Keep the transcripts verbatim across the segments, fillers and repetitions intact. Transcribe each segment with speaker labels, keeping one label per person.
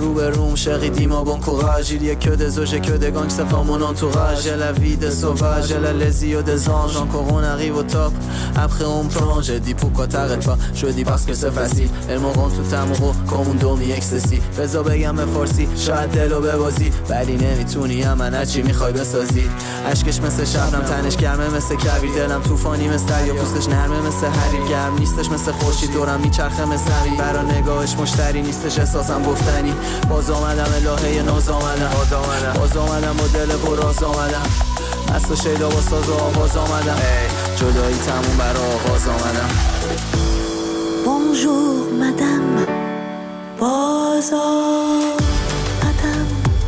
Speaker 1: room, chérie, dis-moi bon courage. Il y a que des eaux, j'ai que des gangs, ça forme mon entourage. J'ai la vie des sauvages, j'ai la les yeux des anges. Encore on arrive au top, après on plonge. J'ai dit pourquoi t'arrêtes pas, je dis parce que c'est facile. Elles m'auront tout amoureux, comme un dormi ecstasy. بذار بگم به فارسی، شاید دلو ببازی، ولی نمیتونی من هرچی میخوای بسازی. عشقش مثل شبنم، تنش گرمه مثل کویر، دلم طوفانی مثل دریا، پوستش نرمه مثل حریر، گرم نیستش مثل خورشید، دورم میچرخه مثل زمین، برا نگاهش مشتری نیستش، احساسم گفتنی. باز آمدم الهه ناز آمدم، باز آمدم با دل پراز آمدم، مست و شیدا با ساز و آواز آمدم، جدایی تموم برا آغاز آمدم.
Speaker 2: Bonjour madame، باز آمدم،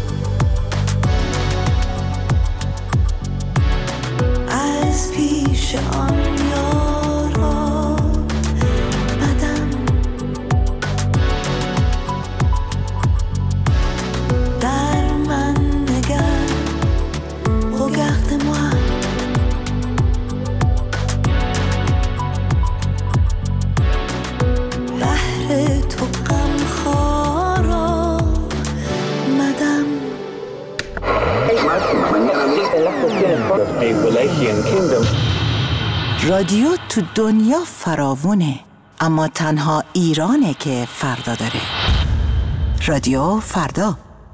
Speaker 2: از پیش آن یارا بدم، در من نگر، regarde-moi. بهر تو غم خارا مدم. رادیو تو دنیا فراوونه، اما تنها ایرانه که فردا داره. رادیو فردا.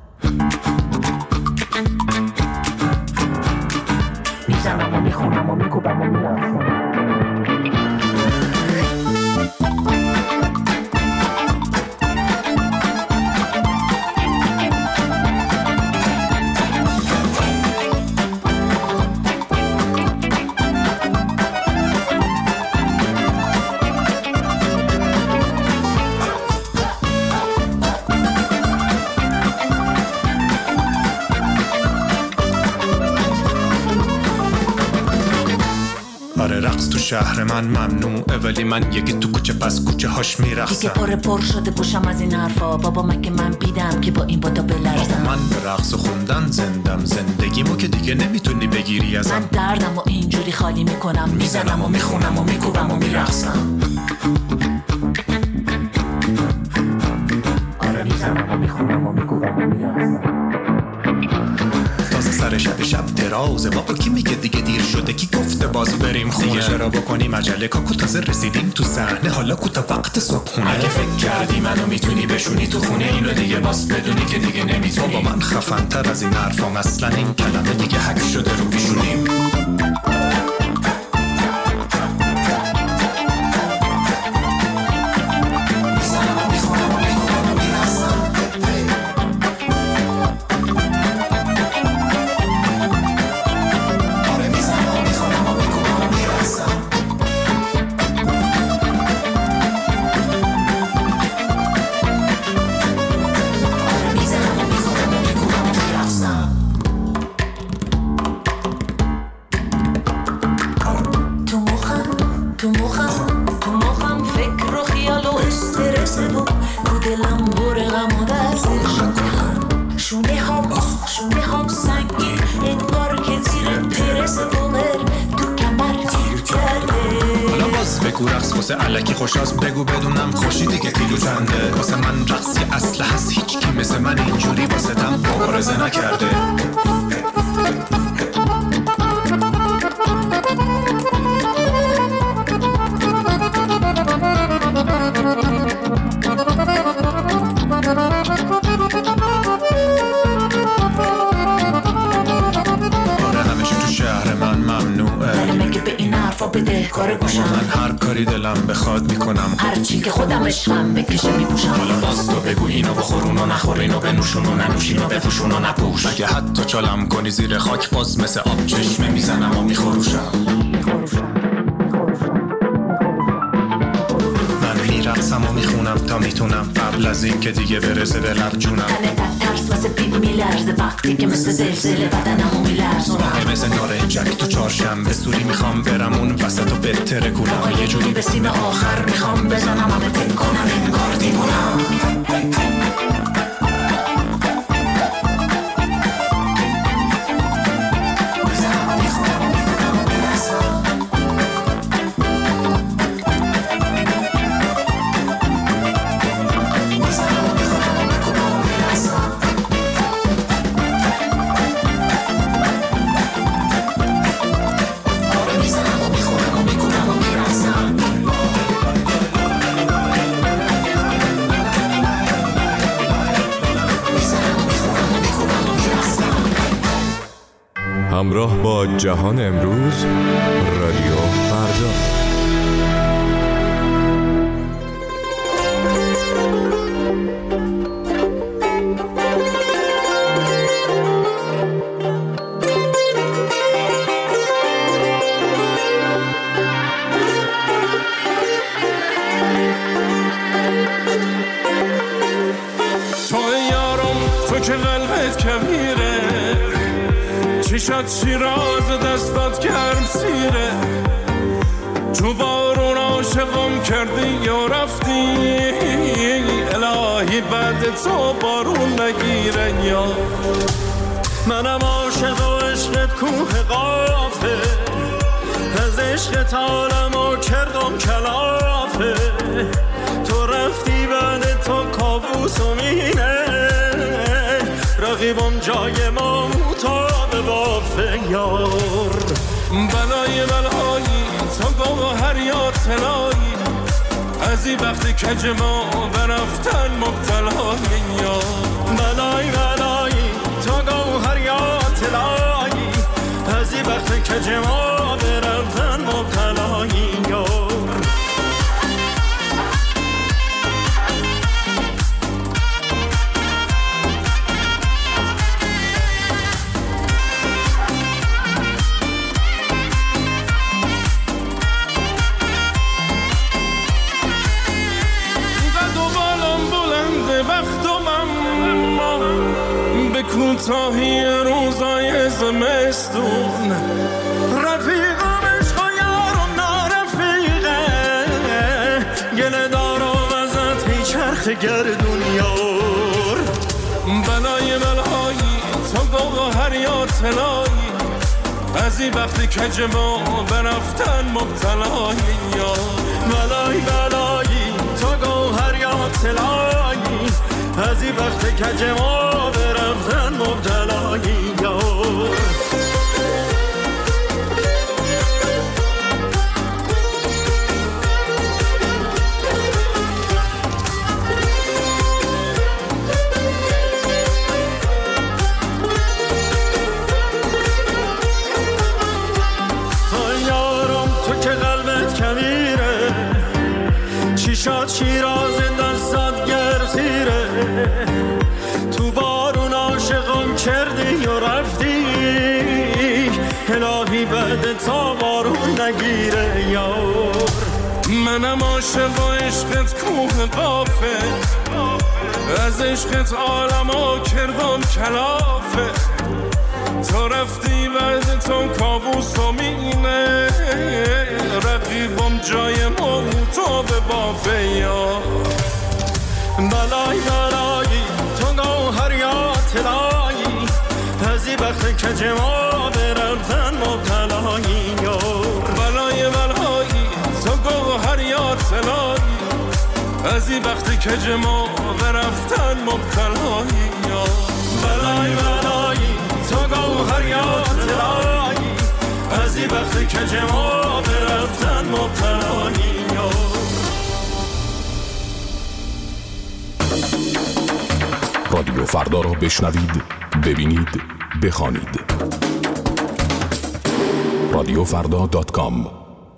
Speaker 2: میزنم و میخونم و میکوبم و میرم.
Speaker 3: شهر من ممنوعه ولی من یکی تو کوچه پس کوچه هاش میرخصم.
Speaker 4: دیگه پر پر شده گوشم از این حرفا، بابا مگه من بیدم که با این بادا بلرزم.
Speaker 3: من به رقص و خوندن زندم، زندگیمو که دیگه نمیتونی بگیری ازم.
Speaker 4: من دردم و اینجوری خالی میکنم، میزنم و میخونم و میکوبم و میرقصم.
Speaker 3: آره میزنم و میخونم و میکوبم و میرقصم. تازه سر شب شب درازه، بابا کی میگه دیگه دیر شده، کی گفته باز بریم خونه، دیگه چرا بکنیم عجله، کاکو تازه رسیدیم تو صحنه، حالا کوتا وقت صبحونه. اگه فکر کردی منو میتونی بشونی تو خونه، اینو دیگه باس بدونی که دیگه نمیتونی. بابا من خفن تر از این حرفام، اصلا این کلمه دیگه حک شده رو بیشونیم. الکی خوشاست بگو بدونم خوشی دیگه کیلو چنده، واسه من رقصی اصل هست، هیچ کی مثل من اینجوری واسه تم مبارزه نکرده. من هر کاری دلم بخواد میکنم،
Speaker 4: هر چی که خودم عشقم بکشه میپوشم.
Speaker 3: حالا باز تو بگو اینو بخورون و نخور، اینو بنوشون و ننوشین و بپوشون و نپوش. اگه حتی چالم کنی زیر خاک، باز مثل آب چشمه میزنم و میخوروشم. من میرقصم و میخونم تا میتونم، قبل از این که دیگه برسه به لب جونم.
Speaker 4: تنه ترس واسه پیپ میلرزه، وقتی که مثل زلزله بدنمو میلرزونم.
Speaker 3: مثل نارنجک تو چهارشنبه سوری میخوام برم اون وسط و بهتره کنم، یه جوری به سیم آخر میخوام بزنم، همه فکر کنم انگار دیوونم.
Speaker 5: همراه با جهان امروز، رادیو فردا.
Speaker 6: چشات شیراز دستات گرم سیره، تو بارون عاشقم کردی یا رفتی، الهی بعد تو بارون نگیره. یا منم عاشق و عشقت کوه قافه، از عشقت عالمو کردم کلافه، تو رفتی بعد تو کابوس و مینه، رقیبم جای ما مطابه بافه. یار بلای بلایی تو گوهر یا طلایی، از این وقتی کج ما برفتن مبتلای. یار بلای بلایی تو گوهر یا طلایی، از این وقتی کج ما برفتن مبتلای. یار کوتاهی روزای زمستون، رفیقم عشق و یارم نارفیقه، گله دارم ازت هی چرخ گردون. یار بلای بلایی تو گوهر یا طلایی، از این وقتی کج ما برفتن مبتلای. یار بلای بلایی تو گوهر یا طلایی، از این وقتی کج ما برفتن مبتلایی. یار تو یارم تو که قلبت کبیره، چیشات شیراز دستات گرسیره، تو بارون عاشقم کردی و رفتی، الهی بعد تا بارون نگیره. یار منم عاشق و عشقت کوه قافه، از عشقت عالمو کردم کلافه، تو رفتی بعد تو کابوس و مینه، رقیبم جای ما تو به بافه. یار بلای بلایی تو گوهر یا طلایی، از این وقت کج ما برفتن مبتلایی. یار بلای بلایی تو گوهر یا طلایی، از این وقت کج ما برفتن مبتلایی. یار بلای بلایی تو گوهر یا طلایی، از این وقت کج ما برفتن مبتلایی. یار
Speaker 7: رادیو فردا را بشنوید، ببینید، بخوانید. رادیو فردا دات کام.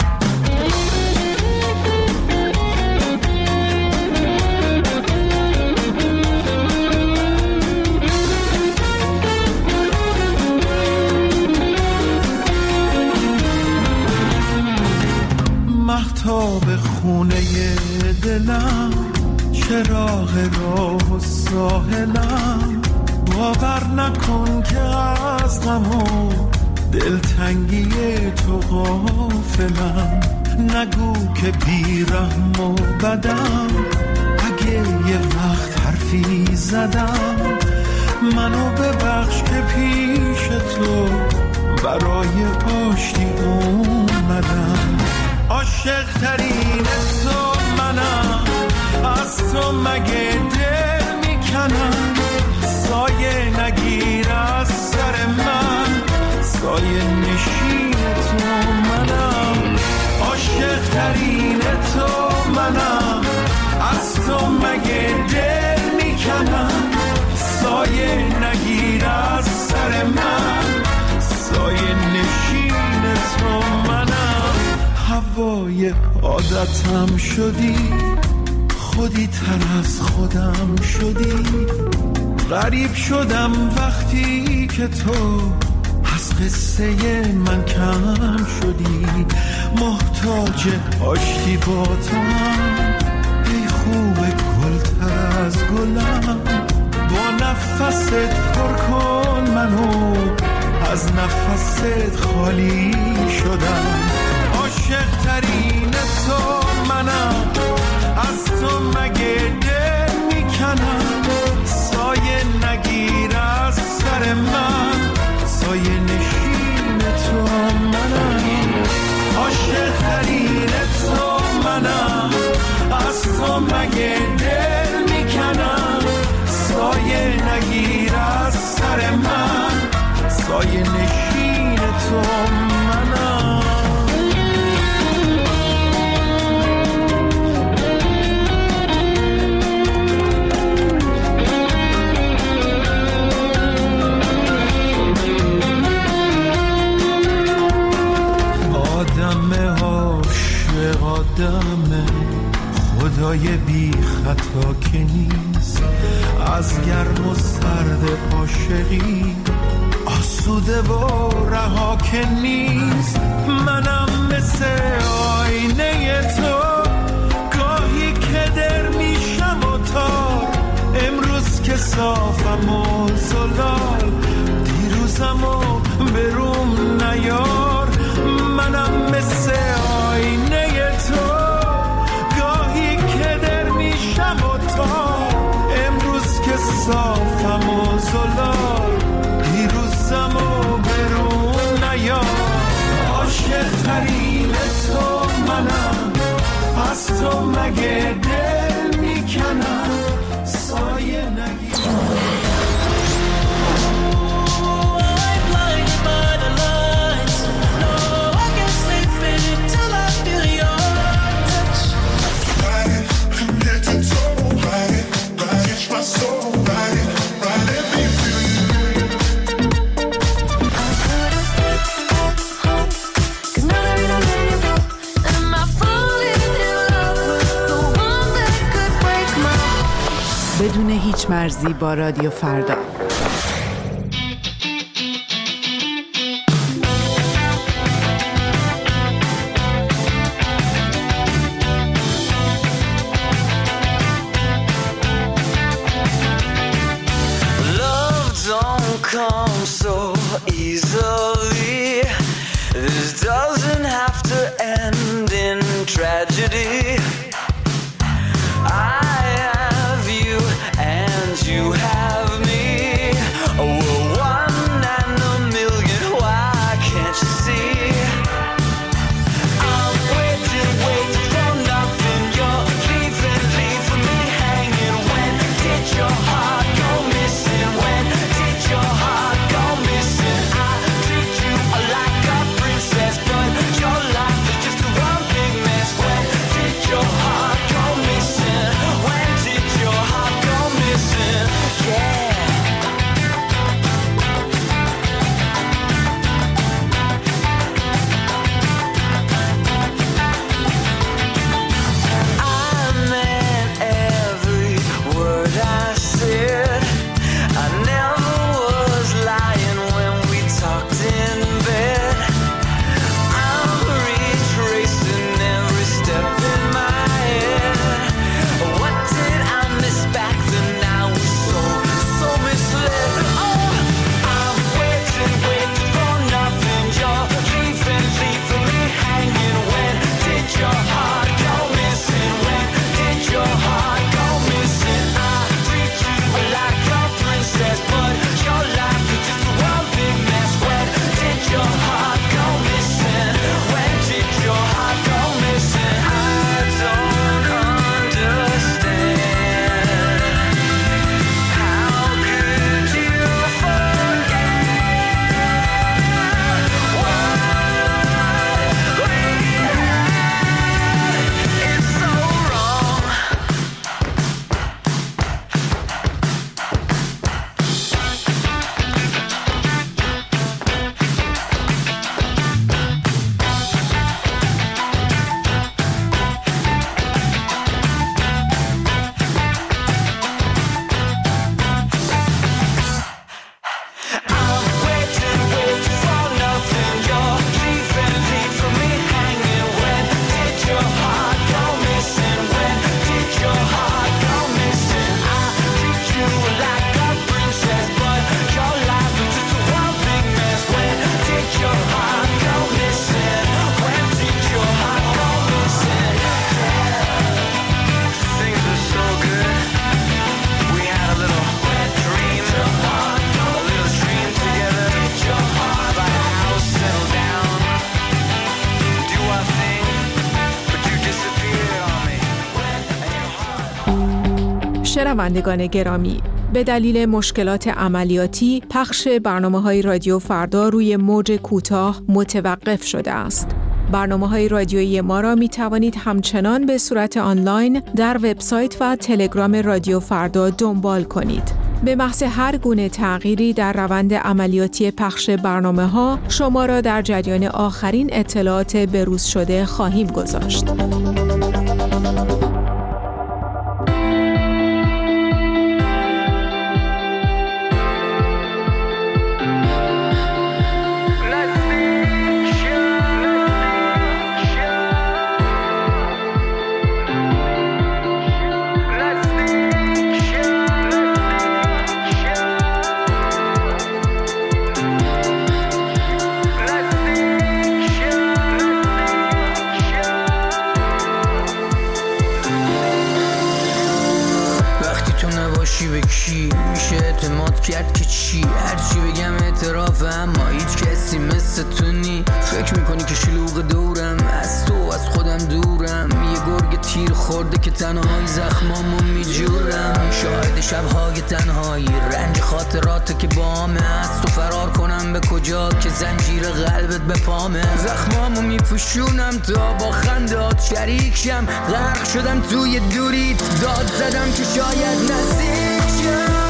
Speaker 8: مهتاب خونه دلم، چراغ راه و ساحلم، باور نکن که از غم و دلتنگی تو غافلم، نگو که بیرحم و بدم، اگه یه وقت حرفی زدم، منو ببخش که پیش تو برای آشتی اومدم. عاشق ترین تو منم، از تو مگه دل میکنم، سایه نگیر از سر من، سایه نشین تو منم. عاشق ترین تو منم، از تو مگه دل میکنم، سایه نگیر از سر من، سایه عادتم شدی، خودی تر از خودم شدی. غریب شدم وقتی که تو از قصه من کم شدی. محتاج آشتی با تو هم، ای خوب گلتر از گلم. با نفست پر کن منو، از نفست خالی شدم. عاشق ترین تو منم، از تو مگه دل میکنم. سایه نگیر از سر من، سایه نشین تو منم. عاشق ترین تو منم، از تو مگه دل میکنم. سایه نگیر از سر من، سایه نشین تو منم. آدم عاشق آدم، خدای بی خطا که نیست. از گرم و سرد عاشقی آسوده و رها که نیست. منم مثل آینه تو، گاهی که در میشم و تار. امروز که صافم و زلال، دیروزم و بروم نیار. منم مثل آینه تو، گاهی که در میشم و تار. امروز که صافم و زلال، دیروزم و برون نیار. عاشق ترین تو منم، از تو مگه دل میکنم. سایه نگیر.
Speaker 9: بدون هیچ مرزی با رادیو فردا.
Speaker 10: Love don't come so easily. This doesn't have to end in tragedy. I you have me. Oh, one and a million. Why can't you see? I'm waiting, waiting for nothing. You're leaving, leaving me hanging. When did your heart go missing? When did your heart go missing? I treat you like a princess, but your life is just a one big mess. When did
Speaker 11: شنوندگان گرامی، به دلیل مشکلات عملیاتی پخش برنامه‌های رادیو فردا روی موج کوتاه متوقف شده است. برنامه‌های رادیویی ما را می توانید همچنان به صورت آنلاین در وبسایت و تلگرام رادیو فردا دنبال کنید. به محض هر گونه تغییری در روند عملیاتی پخش برنامه‌ها شما را در جریان آخرین اطلاعات بروز شده خواهیم گذاشت.
Speaker 12: کرد که چی هرچی بگم اعتراف، اما هیچ کسی مثل تو نی. فکر میکنی که شلوغ دورم، از تو از خودم دورم. یه گرگ تیر خورده که تنهایی زخمامو میجورم. شاهد شبهای تنهایی، رنج خاطرات که بامه. از تو فرار کنم به کجا که زنجیر قلبت به پامه. زخمامو میپوشونم تا با خندات شریک شم. غرق شدم توی دوریت، داد زدم که شاید نزدیک شم.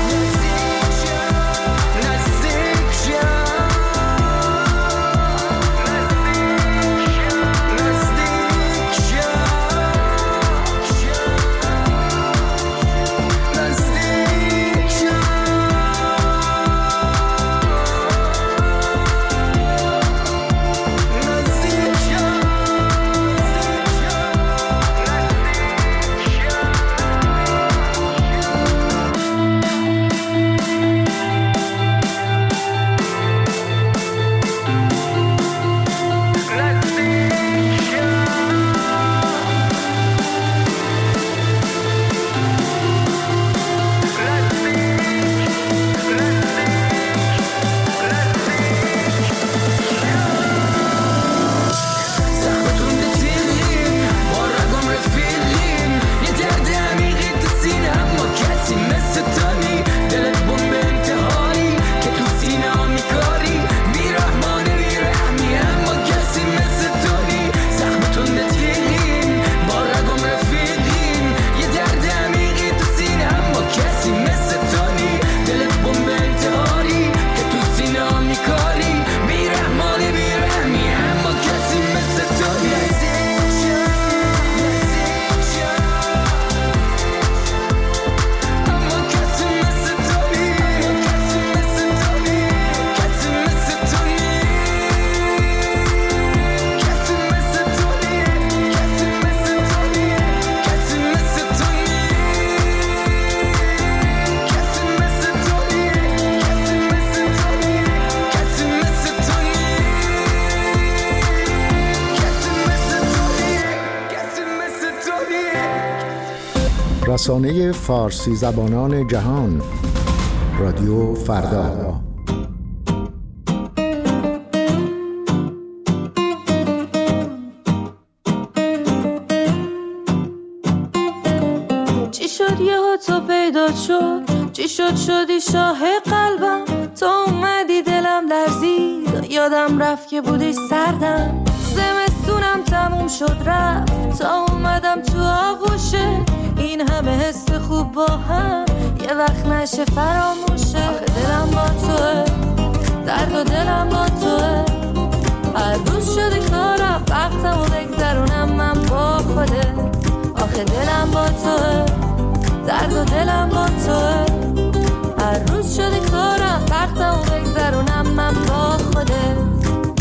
Speaker 13: رسانه فارسی زبانان جهان، رادیو فردا.
Speaker 14: چی شد یهو تو پیدا شد، چی شد شدی شاه قلبم، تو اومدی دلم لرزید، یادم رفت که بودی سردم. زمستونم تموم شد رفت، تا اومدم تو آغوشه، این همه حس خوب با هم یه وقت نشه فراموشه. آخه دلم با توه، درد و دلم با توه، هر روز شده کارم وقتمو بگذرونم من با خوده. آخه دلم با توه، درد و دلم با توه، هر روز شده کارم وقتمو بگذرونم من با خوده.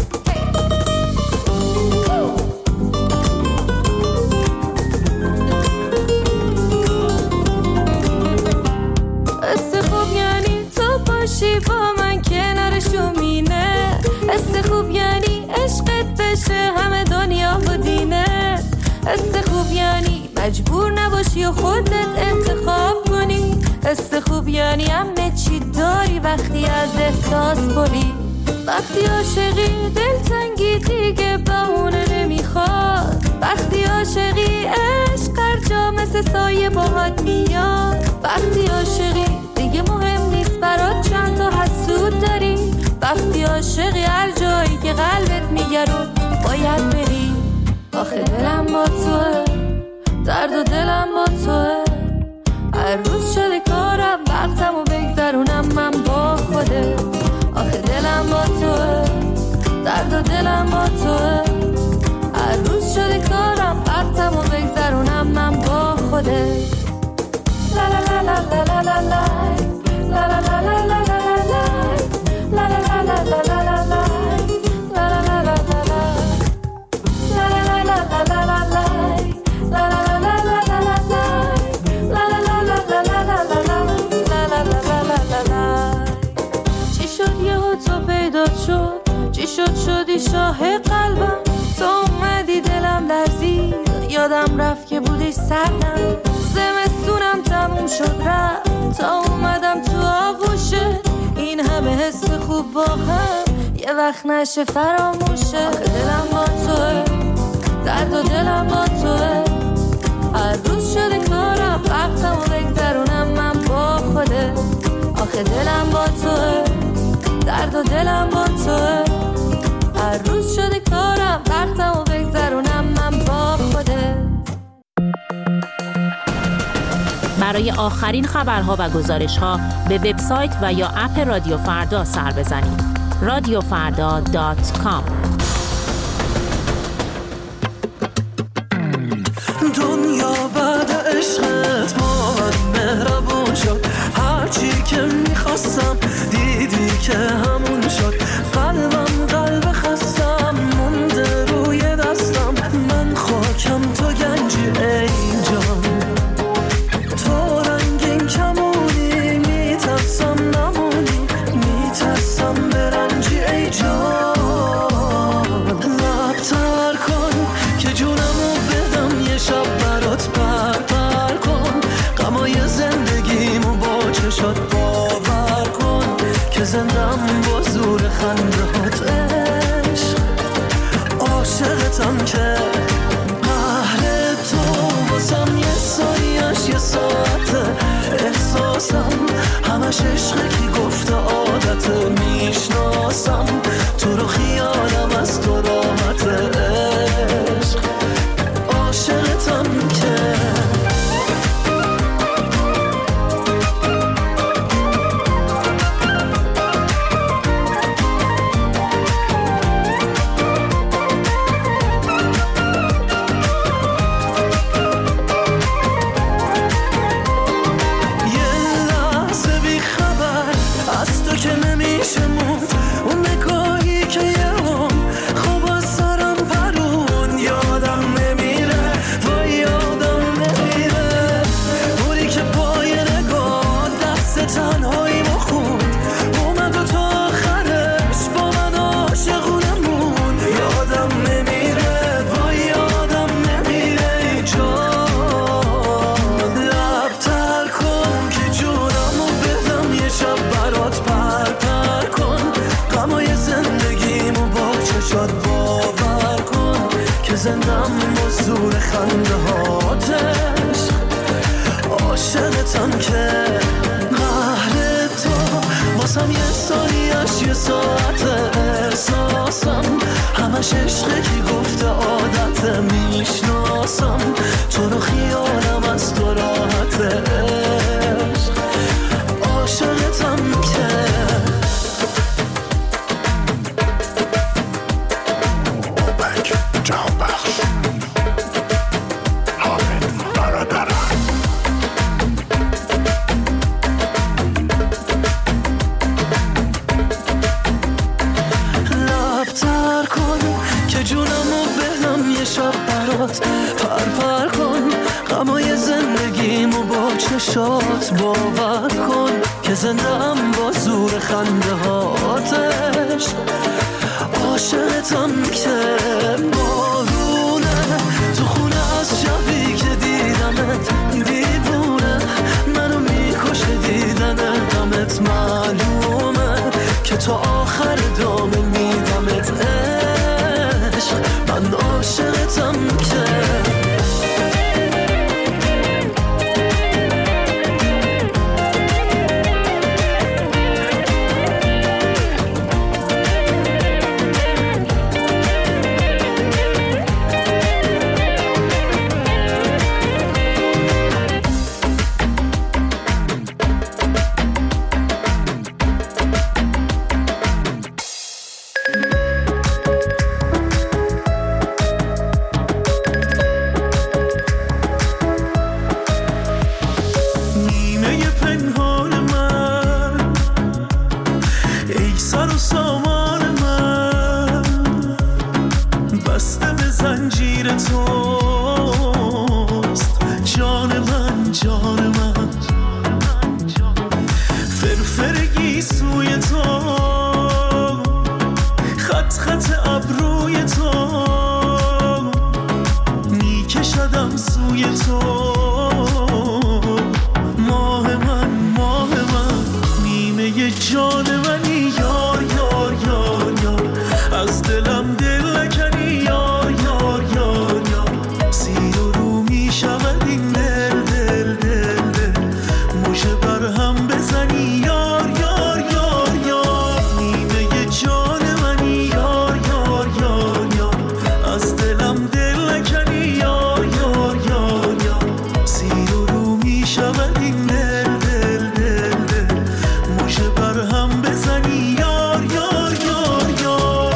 Speaker 14: باشی با من کنارشو مینه، حس خوب یعنی عشقت بشه همه دنیا و دینه. حس خوب یعنی مجبور نباشی و خودت انتخاب کنی. حس خوب یعنی همه چی داری وقتی از احساس بری. وقتی عاشقی دلتنگی دیگه بهونه نمیخواد. وقتی عاشقی عشق هر جا مثل سایه باهات میاد. وقتی عاشقی دیگه مهم نیست برات چند تا حسود داری. وقتی عاشقی هر جایی که قلبت میگه رو باید بری. آخه دلم با توه، درد و دلم با توه. هر روز شده کارم وقتمو بگذرونم من با خودت. آخه دلم با توه، درد و دلم با توه. هر روز شده کارم وقتمو بگذرونم من با خودت. لا لا لا لا لا لا لا لا لا لا لا لا لا لا لا لا لا لا لا. چی شد شدی شاه قلبم، تو اومدی دلم لرزید، یادم رفت که بودی سردم. زمستونم تموم شد رفت تا اومدم تو آغوشه. این همه حس خوب با هم یه وقت نشه فراموشه. آخه دلم با توه، درد و دلم با توه. هر روز شده کارم وقتمو بگذرونم من با خودت. آخه دلم با توه، درد و دلم با توه. هر روز شده کارم وقتمو بگذرونم من با خودت.
Speaker 15: برای آخرین خبرها و گزارش‌ها به وبسایت و یا اپ رادیو فردا سر بزنید. رادیو فردا دات کام.
Speaker 6: دنیا بعد عشقت با من مهربون شد. هرچی که میخواستم دیدی که همون شد. قلبم قلب خستم مونده روی دستم. من خاکم تو گنجی ای جان، تو رنگین کمونی. میترسم نمونی، میترسم برنجی ای جان. لبتر کن که جونمو بدم یه شب برات پر پر کن. غمای زندگیمو با چشات باور کن که زندم با زور خندهات. عشق عاشقتم که قهر تو واسم یه سایش یه ساعته. احساسم همش عشقه کی گفته عادته. میشناسم تو رو خیالم از تو راحته. عشق عاشقتم که زندم با زور خنده هاتش. عاشقتم که قهر تو واسم یه سایش یه ساعت. احساسم همش عشقه کی گفته عادت. میشناسم تو رو خیالم از تو راحته. عشق عاشقتم که
Speaker 16: جهان بخش حامد برادرم.
Speaker 6: لبتر کن که جونمو بدم یه شب برات پر پر کن. غمای زندگیمو با چشات باور کن که زندم با زور خنده هاتش. عاشقتم که بارونه تو خونه از شبی که دیدمت. دیوونه منو میکشه دیدن غمت. معلومه که تو آخر دام میدمت. عشق من عاشقتم که
Speaker 8: ماه من ماه من نیمه جان منی یار یار یار یار از دلم دل نکنی یار یار یار یار سیر و رو می شود این دل دل دل دل مژه بر هم بزنی یار یار یار یار نیمه جان منی یار یار یار یار از دلم دل نکنی یار یار یار یار سیر و رو می شود این دل دل دل دل مژه بر هم بزنی یار یار یار یار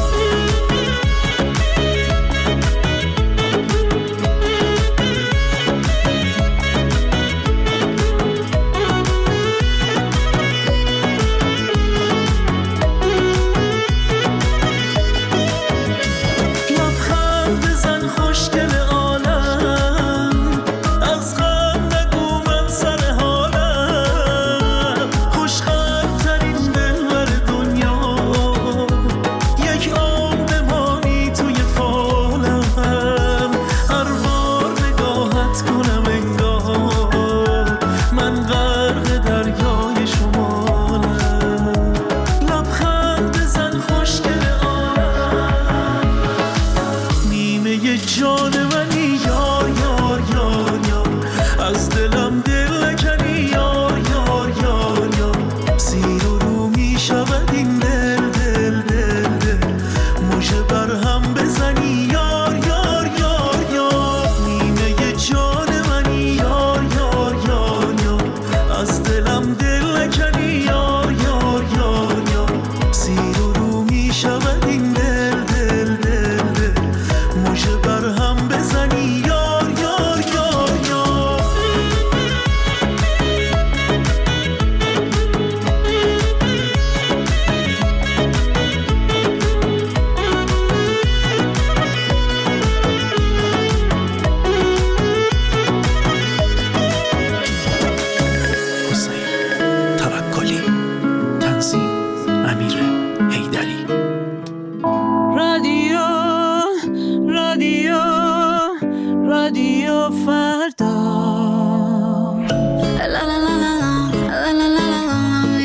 Speaker 8: لبخند بزن خوشگل عالم از غم نگو من سر حالم خوشخندترین دلبر دنیا یک عمر بمانی توی فالم هر بار نگاهت کنم انگار من غرق دریای شمالم لبخند بزن خوشگل عالم نیمه جان منی یار یار یار یار از دلم دل نکنی یار یار یار یار سیر و رو می شود این دل دل دل دل مژه بر هم بزنی یار یار یار یار نیمه جان منی یار یار یار یار از دلم دل نکنی یار یار یار یار سیر و رو می شود این دل دل دل دل مژه بر هم بزنی یار یار یار یار حسین توکلی تنظیم امیر حیدری
Speaker 10: رادیو رادیو رادیو فردا لا لا لا لا لا لا لا لا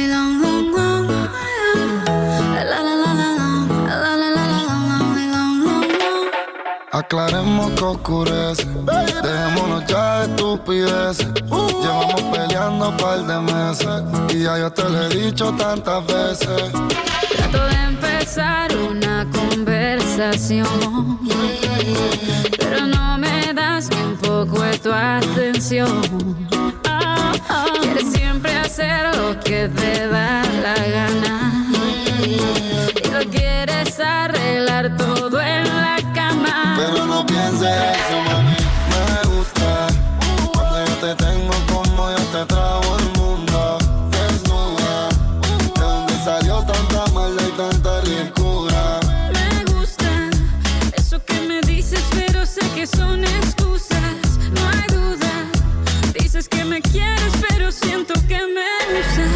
Speaker 16: Aclaremos que oscurece, dejémonos ya de estupideces. Llevamos peleando un par de meses y ya yo te lo he dicho tantas veces.
Speaker 14: Trato de empezar una conversación, pero no me das ni un poco de tu atención. Quieres siempre hacer lo que te da la gana y lo quieres arreglar todo en la cama.
Speaker 16: Pero no pienses eso, mami. Me gusta cuando yo te tengo como yo te trago el mundo. Desnuda, de dónde salió tanta maldad y tanta ricura.
Speaker 14: Me gusta eso que me dices, pero sé que son excusas. No hay duda. Dices que me quieres, pero siento que me usas.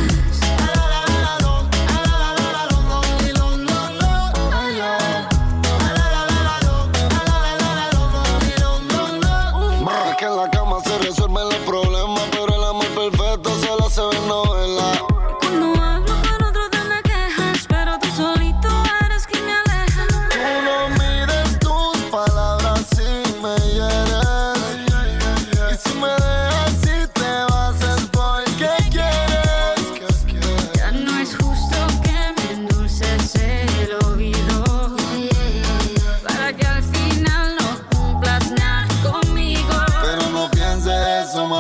Speaker 16: Es que en la cama se resuelven los problemas, pero el amor perfecto solo se ve en novela.
Speaker 14: Cuando hablo con otro te me quejas, pero tú solito eres quien me aleja.
Speaker 16: Tú no mires tus palabras si me hieres. Y si me dejas si te vas es porque quieres.
Speaker 14: Ya no es justo que me endulces el oído para que al final no cumplas nada conmigo.
Speaker 16: Pero no pienses eso,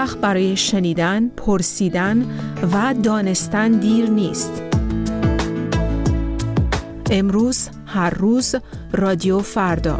Speaker 11: وقت برای شنیدن، پرسیدن و دانستن دیر نیست. امروز، هر روز، رادیو فردا.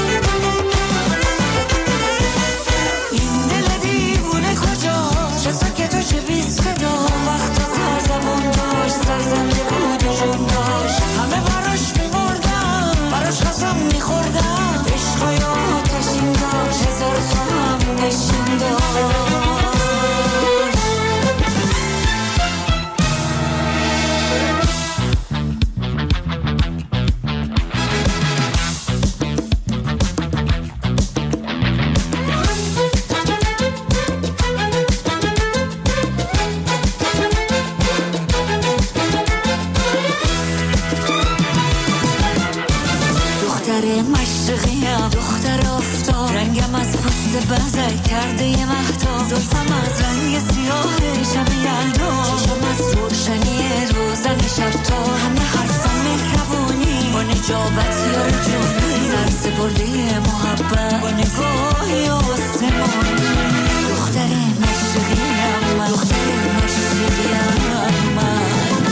Speaker 10: Just
Speaker 4: دختر مشرقیم، دختر آفتاب، رنگم از پوست بزک کرده یه مهتاب، زلفم از رنگ سیاه شب یلدا، چشم از روشنی روزن شب تا، همه حرفم مهربونی با نجابت یار جونی، سر سپرده محبت با نگاهی آسمانی. دختر مشرقیم من، دختر مشرقیم من.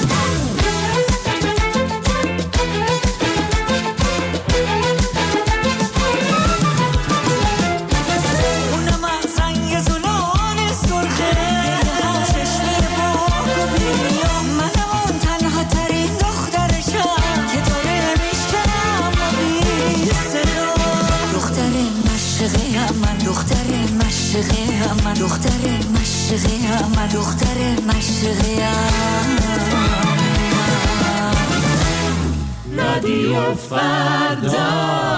Speaker 4: من دختر مشرقیم، من دختر مشرقیم.
Speaker 10: رادیو فردا.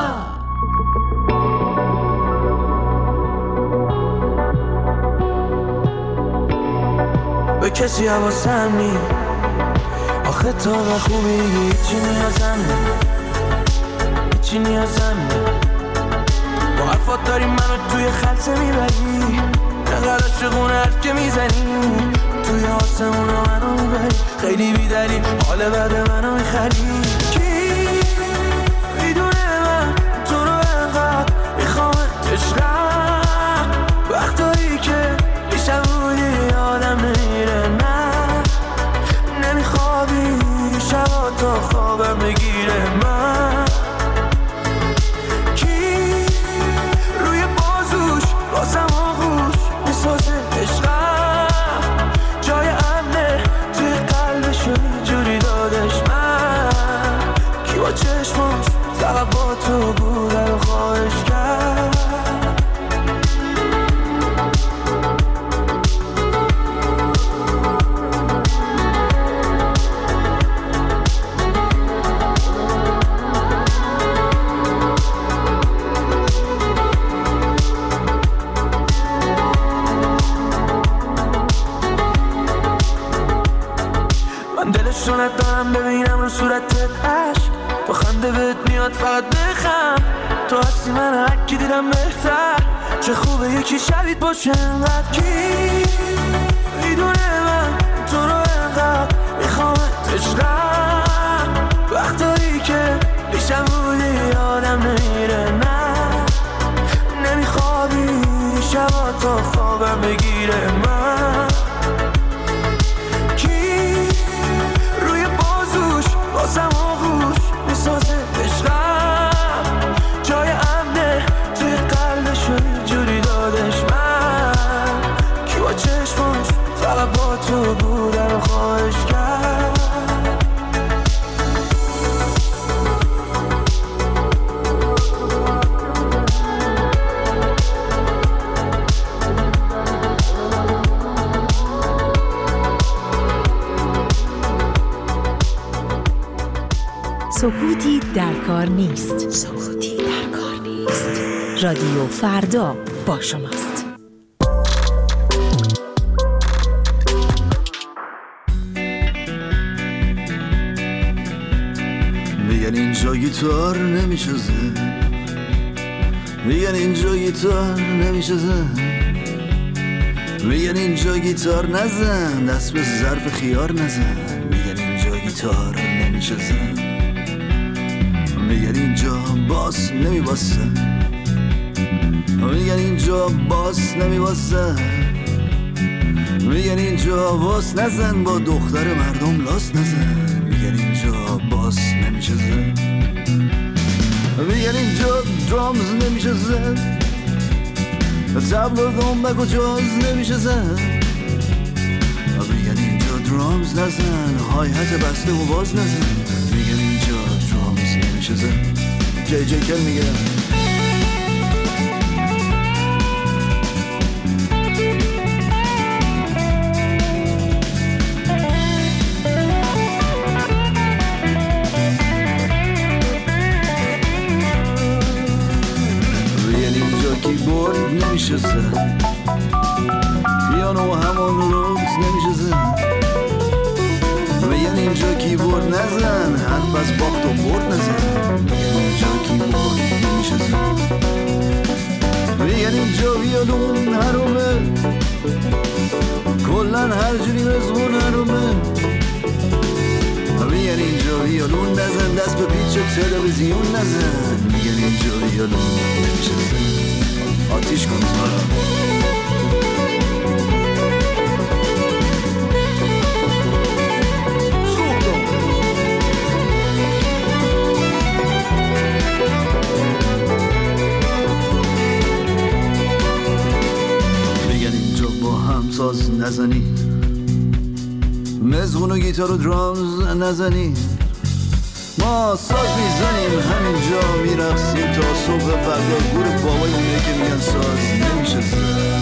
Speaker 6: به کسی حواسم نی، آخه تا و خوبی هیچی نیازم نی، هیچی نیازم نی. با حرفات داری منو توی خلصه میبری، نقل عاشقون حرف که میزنی، توی آسمون رو منو میبری، خیلی بیدلی حال بعد منو میخری. کی میدونه من تو رو انقدر میخوامت عشقم، وقتایی که بیشتر بودی آدم نمیره، من نمیخوابی شبا تا خوابم بگیره. من بازم آغوش میسازه عشقم، جای امنه توی قلبش جوری دادش. من کی با چشماش فقط با تو بوده رو خواهش کرد. دلشونت دارم ببینم رو صورتت عشق، تو خنده بهت میاد فقط بخم، تو هستی من هرکی دیدم بهتر، چه خوبه یکی شبیت باشه انقدر. کی میدونه من تو رو انقدر میخوامت عشقم، وقتایی که بیشتر بودی آدم نمیره، نه نمیخوابی شبا تا خوابم بگیره. من بازم آغوش میسازه عشقم، جای امنه توی قلبش جوری دادش. من کی با چشماش فقط با تو بوده رو خواهش کرد.
Speaker 15: سکوتی در کار نیست. سکوتی در کار نیست. رادیو فردا با شماست.
Speaker 17: میگن اینجا گیتار نمیشه زن، میگن اینجا گیتار نمیشه زن، میگن اینجا گیتار نزن، دست به ظرف خیار نزن، میگن اینجا گیتار نمیشه زن، میگن اینجا باس نمیباسه، میگن اینجا باس نمیباسه، میگن اینجا باس نزن، با دختر مردم لاس نزن، میگن اینجا باس نمیشه زن، میگن اینجا درامز نمیشه زن، تبل و دنبک و جاز نمیشه زن، میگن اینجا درامز نزن، های هت بسته و باز نزن، میگن اینجا درامز نمیشه زن. جی جی کل میگه کیبورد نمیشه زن، پیانو همون روز نمیشه زن، میگن اینجا کیبورد نزن، حرف از باخت و برد نزن. میگن اینجا کیبورد نمیشه زن، میگن اینجا ویولون حرومه، کلن هر جوری مزمون حرومه. میگن اینجا ویولون نزن، دست به پیچ تلویزیون نزن. میگن اینجا ویولون نمیشه زن، آتیش کن تو ساز نزنی، مزغون و گیتار و درامز نزنی. ما ساز میزنیم همینجا میرقصیم تا صبح فردا. گور بابای اونه که میگن ساز نمیشه زن.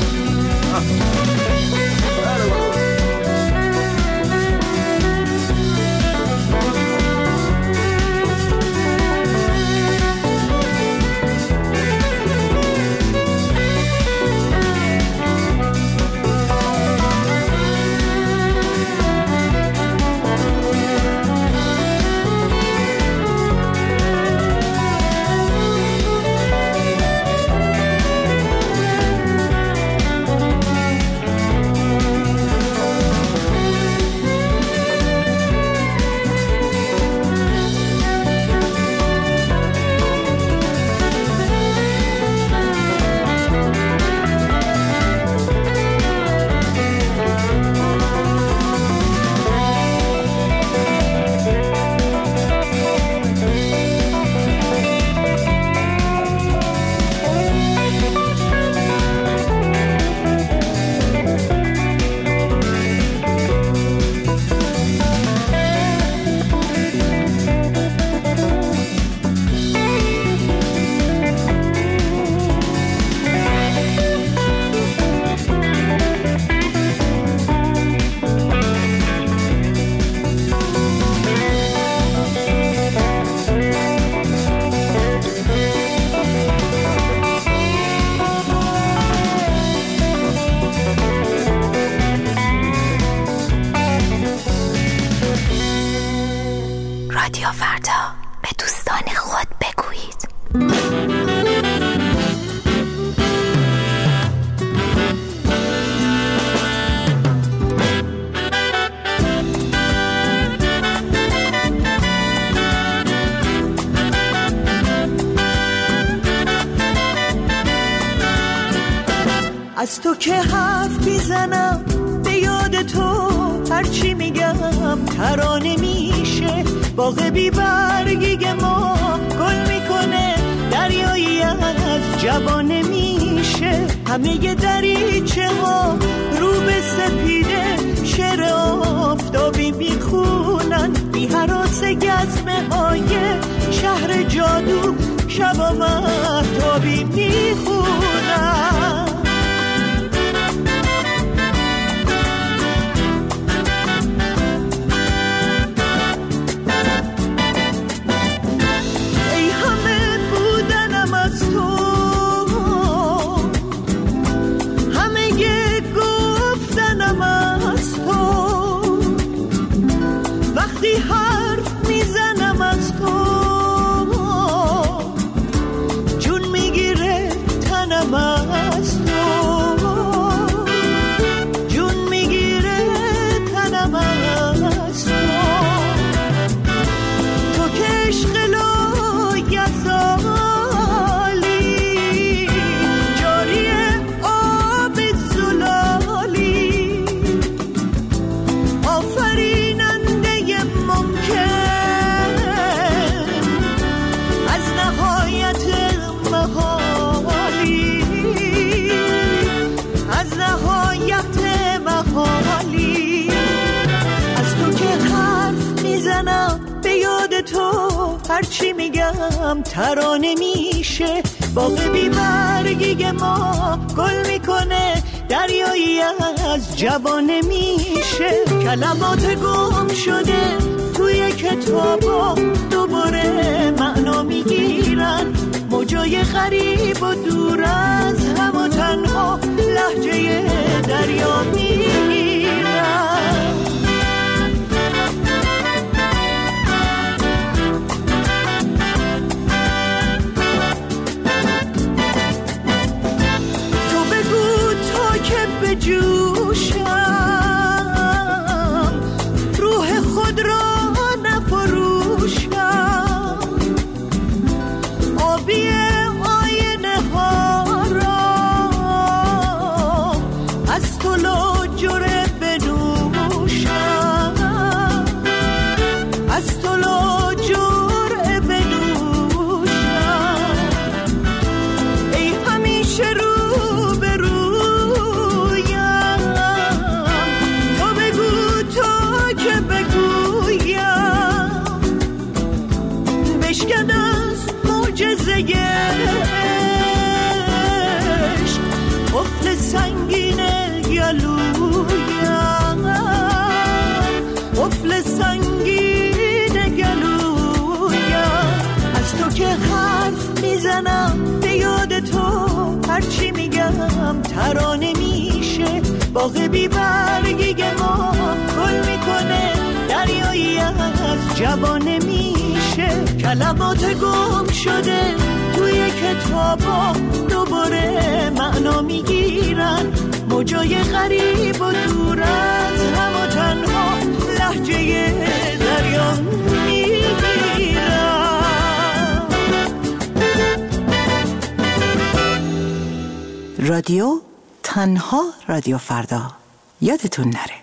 Speaker 18: از تو که حرف میزنم به یاد تو، هرچی میگم ترانه میشه. باغ بی برگی ما گل میکنه، دریایی از جوانه میشه. همه دریچه ها رو به سپیده، شعر آفتابی میخونن. بی هراس گزمه های شهر جادو، شبا مهتابی میخونن. هرچی میگم ترانه میشه. باغ بی برگی ما گل میکنه، دریایی از جوانه میشه. کلمات گم شده توی کتابا دوباره معنا میگیرن. موجای غریب و دور از هم و تنها لهجه دریا میگیرن. باغ بی برگی ما گل میکنه، دریایی از جوانه میشه. کلمات گم شده توی کتابا دوباره معنا میگیرن، موجای غریب و دور از هم و تنها لهجه دریا میگیرن.
Speaker 9: رادیو تنها رادیو فردا، یادتون نره.